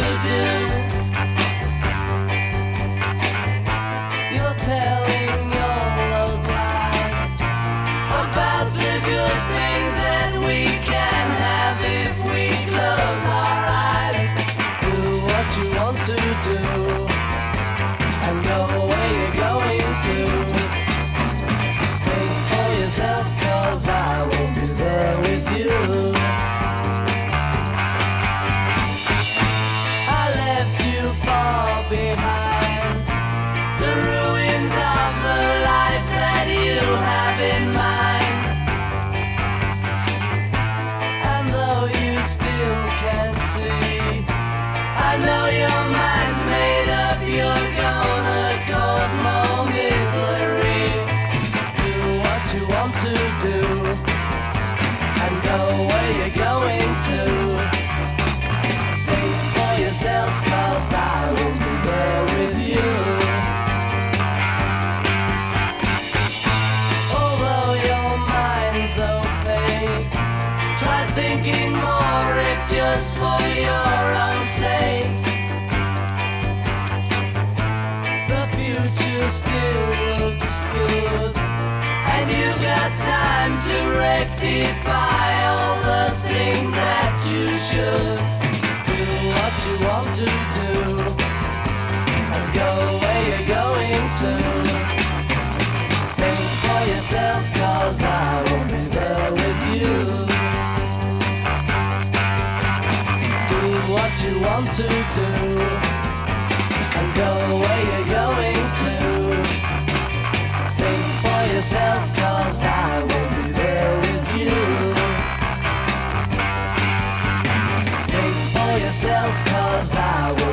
do. You're telling all those lies about the good things that we can have if we close our eyes. Do what you want to do and go where you're going to. Think for yourself, 'cause I won't be there with you. I left you far behind, the ruins of the life that you have in mind. And though you still can't see, I know your mind's made up, you're gonna cause more misery. Do what you want to do and go where you're going to. Think for yourself, 'cause I won't be there with you. Although your mind's opaque, try thinking more if just for your own sake. The future still looks good, and you've got time to rectify all the things that you should. Do what you want to do and go where you're going to. Think for yourself, 'cause I won't be there with you. Do what you want to do and go where you're going to. Think for yourself, 'cause I won't be there with you. Think for yourself, 'cause I won't